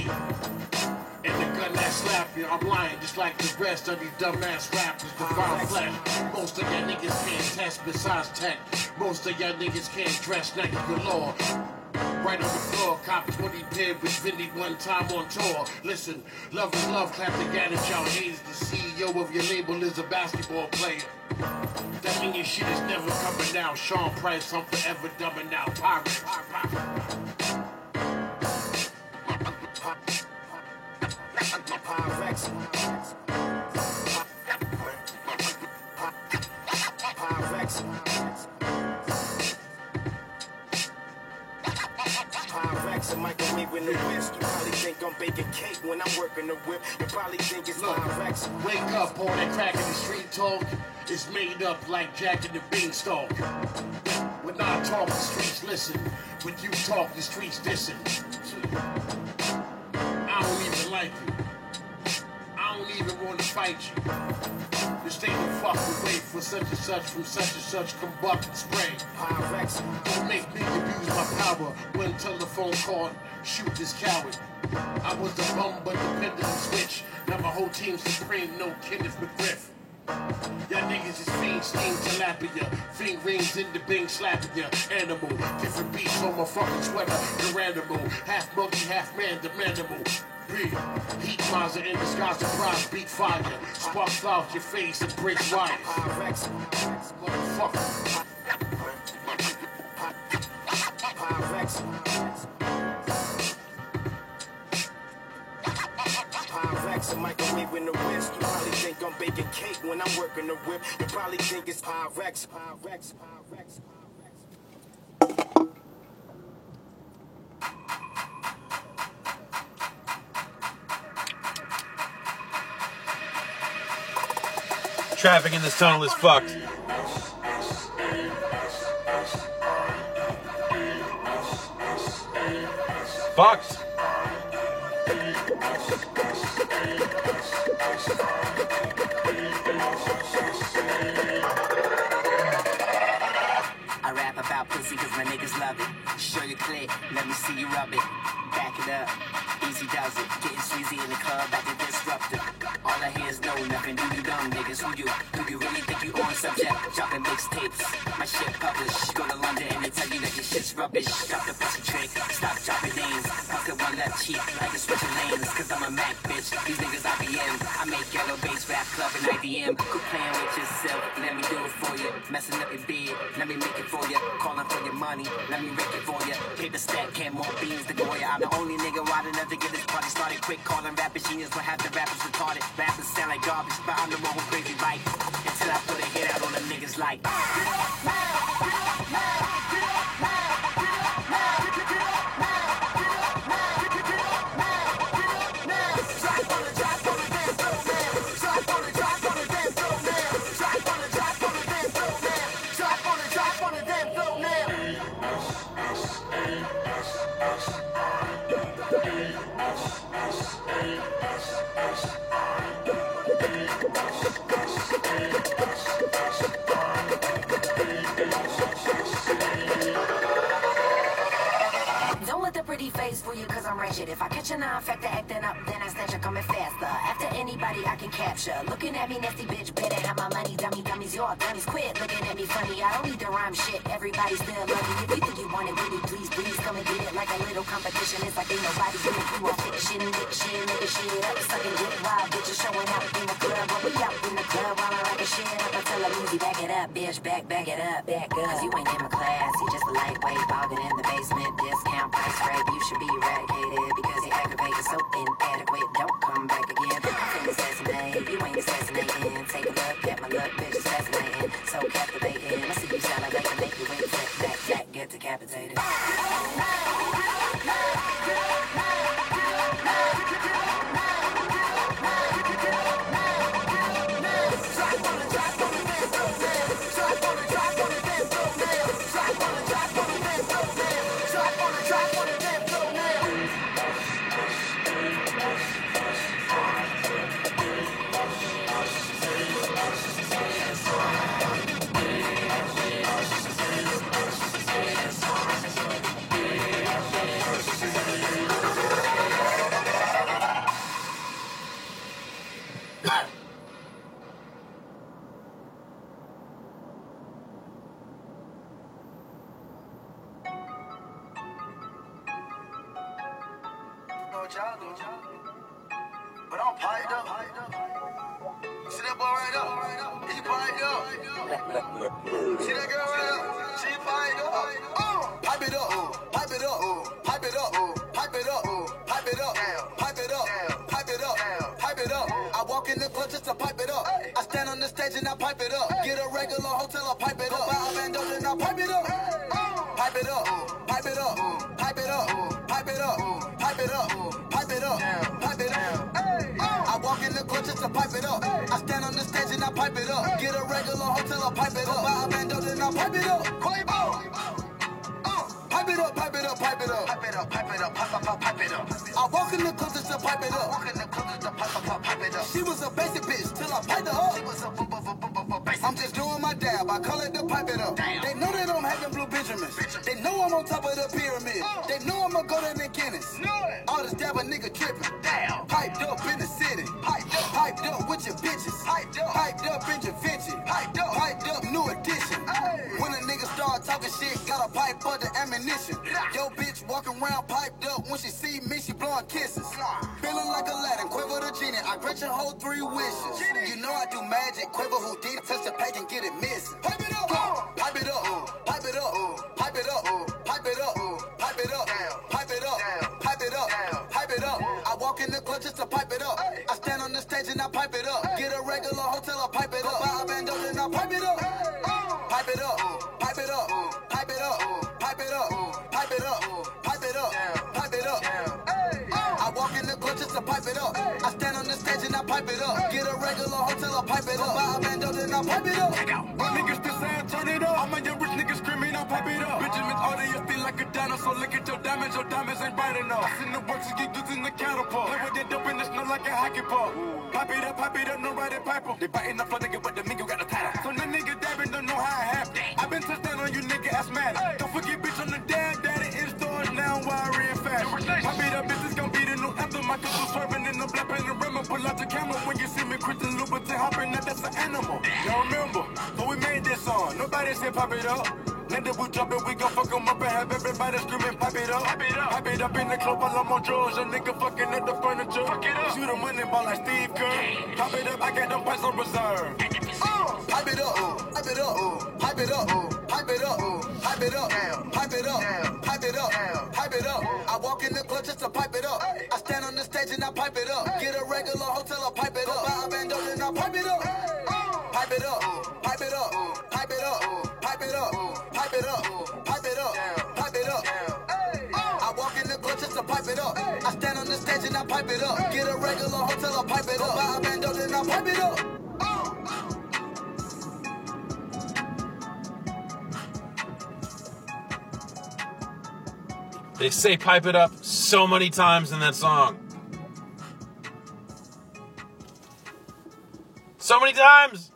And the gun that slap you, I'm lying just like the rest of these dumbass rappers. Divine flesh. Most of y'all niggas can't test besides tech. Most of y'all niggas can't dress like the law. Right on the floor, cop 20 bid with Vinny one time on tour. Listen, love is love, clap together, y'all haters. The CEO of your label is a basketball player. That mean your shit is never coming out. Sean Price, I'm forever dumbing out. Pirates. Pyrex, a microwave in the west. You probably think I'm baking cake when I'm working the whip. You probably think it's Pyrex. Wake up, all that crack in the street talk is made up like Jack and the Beanstalk. When I talk, the streets listen. When you talk, the streets listen. I don't even like you. I don't even want to fight you. Just stay the fuck away for such and such from such and such combustion spray. Pyrex. Don't make me abuse my power when telephone call, shoot this coward. I was the bum but the pendulum switch. Now my whole team's supreme, no Kenneth McGriff. Y'all niggas is fiend, steam, tilapia. Fiend rings in the bing, slapping ya. Animal, different beats on my fucking sweater. You're animal, half monkey, half man, the manimal. Breathe, heat miser in disguise, surprise, beat fire. Sparks out your face and breaks wires. Pyrex. Motherfucker. Pyrex. Pyrex, a microwave in the wrist. You probably think I'm baking cake when I'm working the whip. You probably think it's Pyrex. Pyrex. Pyrex. Traffic in this tunnel is fucked. Fucked. I rap about pussy cause my niggas love it. Show your clit, let me see you rub it. Back it up, easy does it. Getting sleazy in the club, acting disruptive. All I hear is no, nothing. Do you dumb niggas? Who you really think you on subject? Dropping mixtapes, my shit published. Go to London and they tell you that your shit's rubbish. Drop the pussy trick, stop dropping names. Pocket one left cheek, like a switching lanes. Cause I'm a Mac bitch, these niggas IBM. I make yellow bass rap club and IBM. Quit playing with yourself, let me do it for you. Messing up your bed, let me make it for you. Calling for your money, let me rake it for you. Paper stack, can more beans to Goya. I'm the only nigga wild enough to get this party started quick. Calling rappers genius, but half the rappers retarded. Rappers sound like garbage, but I'm the one who crazy right. Until I put a hit out on the niggas like. Don't let the pretty face fool you cause I'm wretched. If I catch a non-factor acting up, then I snatch her coming faster. After anybody I can capture. Looking at me nasty bitch, better have my money. Dummies, y'all dummies, quit looking at me funny. I don't need to rhyme shit, everybody still love me. If you think you want it with it, please come and get it. Like a little competition, it's like ain't nobody doing it. You all fit shit and lick shit, nigga shit up. Sucking dick wild bitches showing out in the club. But we out in the club while I'm rocking shit up until I'm easy. Back it up, bitch, back it up, back up. Cause you ain't in my class, you just a lightweight, bogging in the basement, discount price rape. You should be eradicated because you aggravated, so inadequate. Don't come back again. I'm finna assassinate, you ain't assassinating. Take a look at my look, bitch, it's fascinating. So captivating, I see you sound like I can make you wait, that, get decapitated. But I'm piped up. See that boy right up? He piped up. See that girl right up? She piped up. Pipe it up. Pipe it up. Pipe it up. Pipe it up. Pipe it up. Pipe it up. Pipe it up. Pipe it up. I walk in the club just to pipe it up. I stand on the stage and I pipe it up. Get a regular hotel, I pipe it up. Buy a bando and I pipe it up. Pipe it up. Pipe it up. Pipe it up. Pipe it up. Pipe it up. Pipe it up. pipe it up. I stand on the stage and I pipe it up. Get a regular hotel, I pipe it up. Buy a bando, then I pipe it up. Pipe it up, pipe it up, pipe it up. Pipe it up, pipe it up, pipe it up. I walk in the club just to pipe it up. Walk in the club just to pipe it up. She was a basic bitch till I piped her up. She was a basic. I'm just doing my dab, I call it the pipe it up. They know that I'm having blue Benjamins. They know I'm on top of the pyramid. They know I'm gonna go to the Guinness. All this dab a nigga tripping. Piped up in the city. Piped up with your bitches. Piped up in your Vinci. Piped up new edition. When a nigga start talking shit, gotta pipe up the ammunition. Yo bitch walking around piped up. When she see me, she blowing kisses. Feeling like Aladdin, Quiver the genie. I grant your whole 3 wishes. You know I do magic, Quiver Houdini. Touch the page and get it missing. Pipe it up, pipe it up, pipe it up, pipe it up, pipe it up, pipe it up, pipe it up, pipe it up, pipe it up. I walk in the club just to pipe it up. I stand on the stage and I pipe it up. Get a regular hotel, I pipe it up. Buy a bando and I pipe it up. Pipe it up, pipe it up, pipe it up, pipe it up, pipe it up, pipe it up, pipe it up. I walk in the club just to pipe it up. I stand on the stage and I pipe it up. Get a regular hotel, I pipe it up. Buy a bando then I pipe it up. My niggas still saying turn it up. I'm a young rich nigga screaming, I pipe it up. Benjamin's order, you feel like a dinosaur. Look at your diamonds ain't bright enough. I seen the works you dudes in the catapult. Play with that dope in the snow like a hockey puck. Pipe it up, no riding piper. They biting up, nigga, but the mingo got a title. So the nigga dabbing don't know how it happened. I been touchdown on you, nigga, asthmatic. Don't forget, bitch, on the dad, daddy in stores now, wiry and fast. Pipe it up, bitch, it's gonna be the new anthem. My cousin swerving in the black panorama. Pull out the camera when you see me, Christian Louboutin hopping, that's an animal. Y'all remember? So we made this song. Nobody said pop it up. Nigga, we drop it, we gon' fuck 'em up and have everybody screaming, pipe it up. Pipe it up in the club while I'm on drugs. A nigga fucking at the furniture. Shoot a money ball like Steve Kerr. Pop it up, I got them pipes on reserve. Pipe it up, pipe it up, pipe it up, pipe it up, pipe it up, pipe it up, pipe it up, pipe it up. I walk in the club just to pipe it up. I stand on the stage and I pipe it up. Get a regular hotel, I pipe it up. Buy a bando then I pipe it up. Pipe it up, pipe it up, pipe it up, pipe it up, pipe it up, pipe it up, pipe it up. I walk in the club just to pipe it up. I stand on the stage and I pipe it up. Get a regular hotel, I pipe it up. Buy a bando then I pipe it up. They say pipe it up so many times in that song. So many times.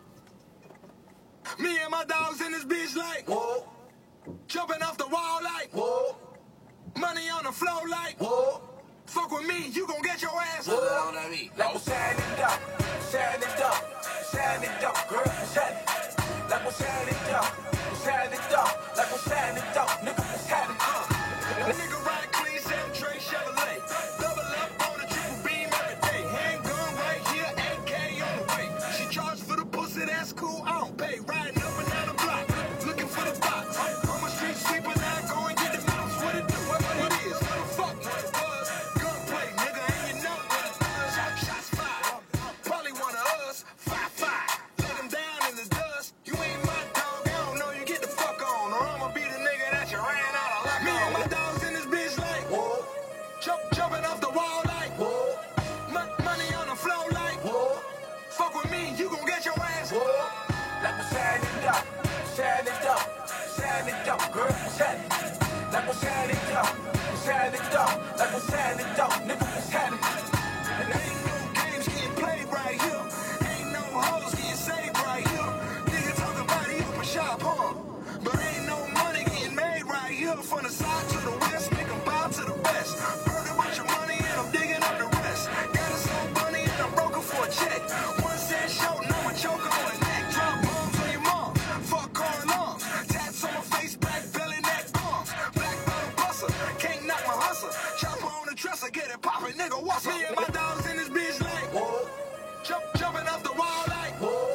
Me and my dogs in this bitch like, whoa. Jumping off the wall like, whoa. Money on the floor like, whoa. Fuck with me, you gon' get your ass. Whoa. Like we're shining it up, shining it up, shining it up, girl, shining it. Like we're shining it up, shining it up, like we're shining it up, nigga, we're shining it up. Nigga ride clean, 7 tray Chevrolet. Double up on the triple beam every day. Handgun right here, AK on the way. She charged for the pussy, that's cool, I don't pay. Riding up and down the block, looking for the box. I'm a street sweeper, now go and get the mouse. What it do, what it is, fuck what it was. Gunplay, nigga, and you know what it does. Shots fired, probably one of us. 5-5, let him down in the dust. You ain't my dog, I don't know you, get the fuck on. Or I'ma be the nigga that you ran out of luck on. Me and my dogs in this bitch like, whoa. Jumping off the wall like, whoa. Money on the floor like, whoa. Fuck with me, you gon' get your ass. Whoa. Like we're shining it up, shining it up, shining it up, girl, shining it. Like we're shining it up, shining it up, like we're shining it up, nigga, we're shining it. And ain't no games getting played right here. Ain't no hoes getting saved right here. Nigga talking about he open shop, huh? But ain't no money getting made right here. From the side to the west, make 'em bow to the west. Burn a bunch of money and I'm digging up the rest. Got us some money and I'm broken for a check. 1 cent short, now I choke on his neck. Drop bombs on your mom, fuck car alarms. Tats on my face, black belly, neck bombs. Black bottle buster, can't knock my hustle. Chopper on the dresser, get it poppin', nigga, what's up? Me and my dogs in this bitch like, whoa. Jumping off the wall like, whoa.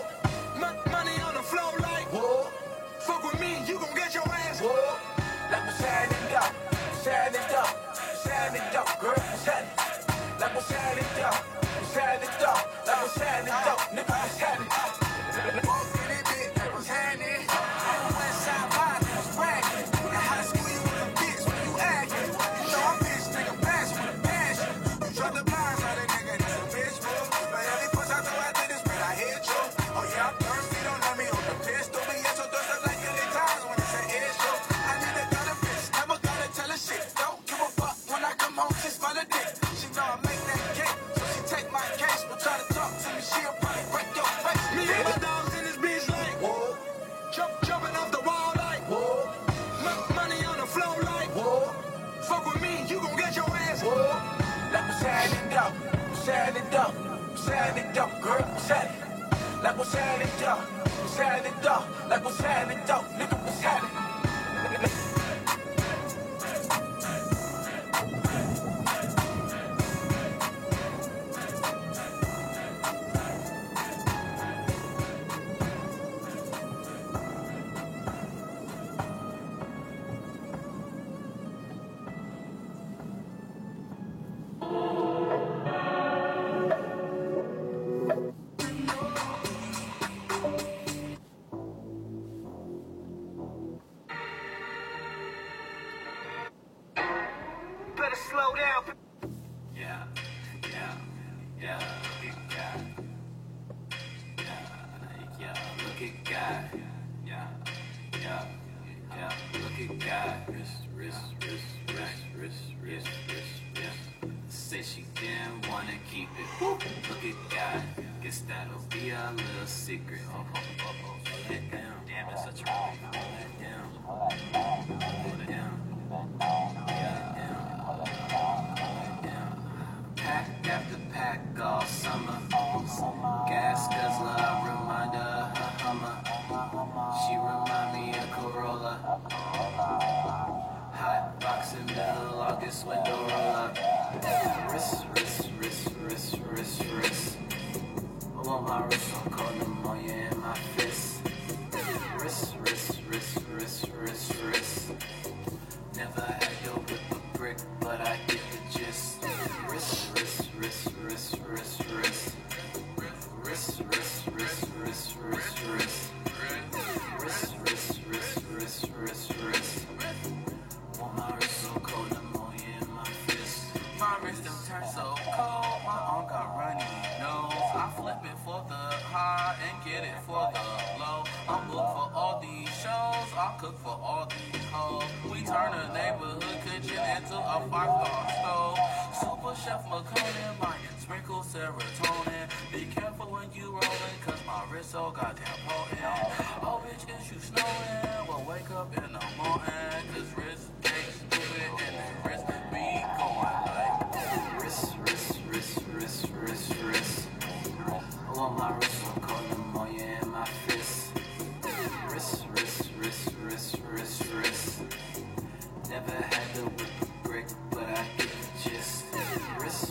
Money on the floor like, whoa. Fuck with me, you gon' get your ass. Whoa. Like we're shining it up, shining it up, shining it up, girl, shining it. Like we're shining it up, shining it up, like we're shining it up, nigga, we're shining it. Walk in it, bitch, like what's happening? West side vibe, was bragging. And how to squeeze with a bitch when you acting. You know I'm bitch, nigga, passion with a passion. You drop the bars on that nigga, that's a bitch, bro. But every push I throw out there. happening, though, girl? What's happening? Like what's happening, though? What's happening, though? Like what's happening, though? Nigga, what's happening? Better slow down. Yeah, look at God. Yeah, look at God. Wrist. Say she didn't wanna keep it. Look at God. Guess that'll be our little secret. Oh. Hold it down. Damn, it's such a relief. Hold it down. Pack after pack all summer. Gas guzzler, reminder of her Hummer. She remind me of Corolla. Hot box in middle August window roll up. Wrist. I want my wrist on cold pneumonia in my fist. Wrist. Never had to whip a brick, but I get the gist. Wrist. Want my wrist so cold, pneumonia in my fist. My wrist don't turn so cold, my arm got runny nose. I flip it for the high and get it for the low. I'm booked for all these shows, I cook for all these hoes. We turn a neighborhood kitchen into a 5-star stove. Super Chef McConan might sprinkle serotonin. Be careful when you rollin', cause my wrist so goddamn potent. Oh bitch, is you snowing? Well wake up in the morning, cause wrist get stupid and then wrist be going like Wrist. I want my wrist on cold pneumonia in my fist. Wrist. Never had to whip a brick, but I get the gist. Wrist.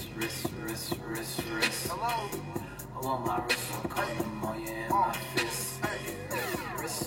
Hello? I want my wrist on cold pneumonia in my fist. Wrist.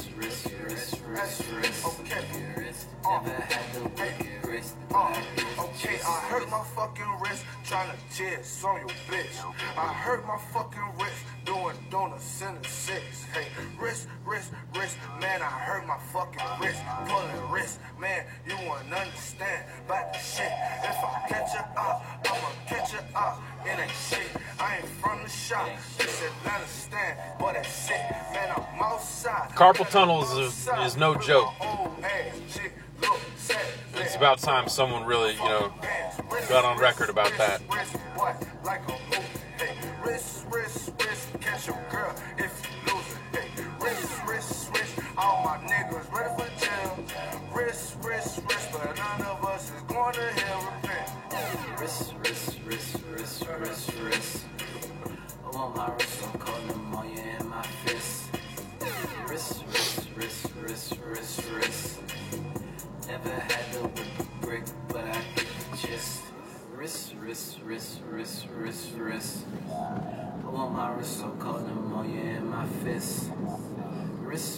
Okay. Never had to whip a brick, but I get the Okay, gist. I hurt my fucking wrist trying to jizz on your bitch. I hurt my fucking wrist doing donuts in the 6. Hey, wrist, man, I hurt my fucking wrist. Pulling wrist, man, you wouldn't understand about the shit. If I catch you out, I'ma catch you out. It ain't shit. I ain't from the shop. This Atlanta stand, but that's it. Man, I'm outside. Carpal tunnel is no joke. Old ass shit, look sad. It's about time someone really, got on record about that. Wrist, catch your girl if you lose it. Hey, wrist, all my niggas ready for jail. Wrist, but none of us is going to hell. Repent. Wrist. I want my wrist on cold pneumonia in my fist. Wrist. Never had to whip a brick, but I get the gist. Wrist. I want my wrist so cold pneumonia in my fist. Wrist.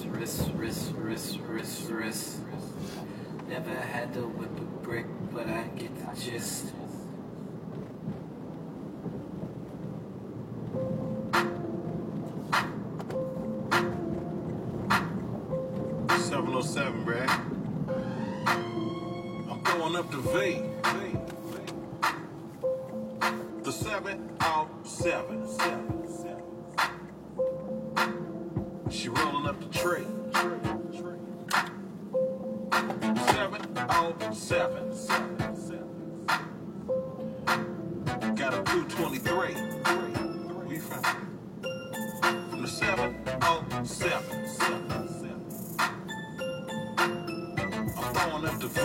Never had to whip a brick, but I get the gist. Bruh. I'm going up to V. The 707. She rolling up the tree. 707. Got a 223. Where you from? From the 707. Throwing up the V.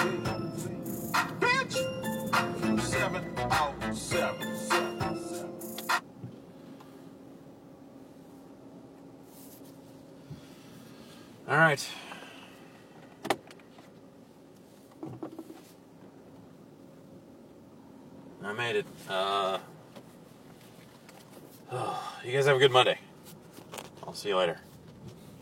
Bitch! From 707. All right. I made it. You guys have a good Monday. I'll see you later.